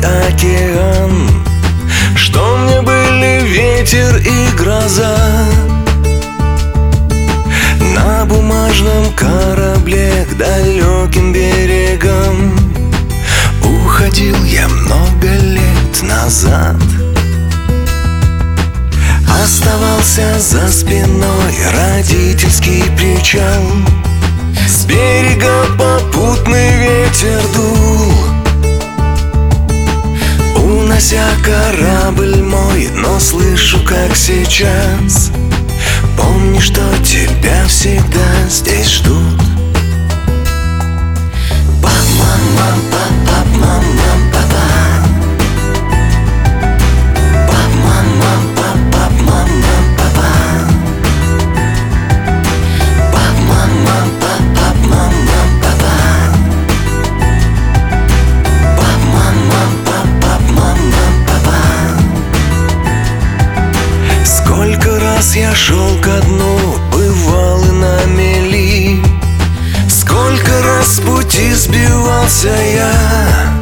океан, что мне были ветер и гроза. На бумажном корабле к далеким берегам уходил я много лет назад. Оставался за спиной родительский причал, с берега попутный ветер дул, унося корабль мой. Но слышу, как сейчас: помни, что тебя всегда здесь ждут. Сколько раз я шел ко дну, бывал и на мели, сколько раз с пути сбивался я.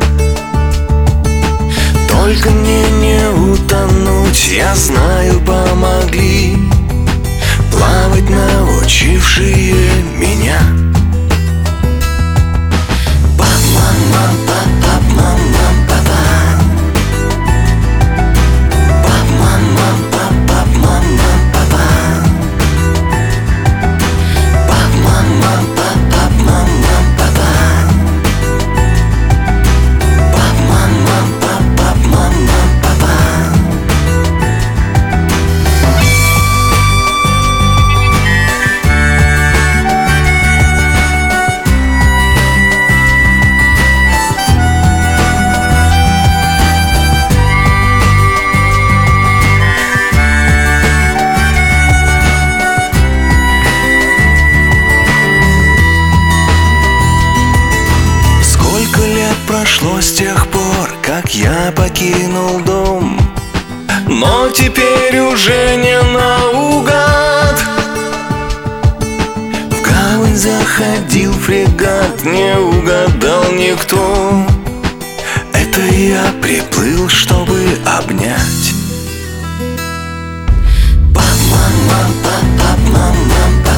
Только мне не утонуть, я знаю, помогли плавать научившие меня. Прошло с тех пор, как я покинул дом, но теперь уже не наугад. В гавань заходил фрегат, не угадал никто. Это я приплыл, чтобы обнять. Пап-мам-мам, пап-пап-мам-мам.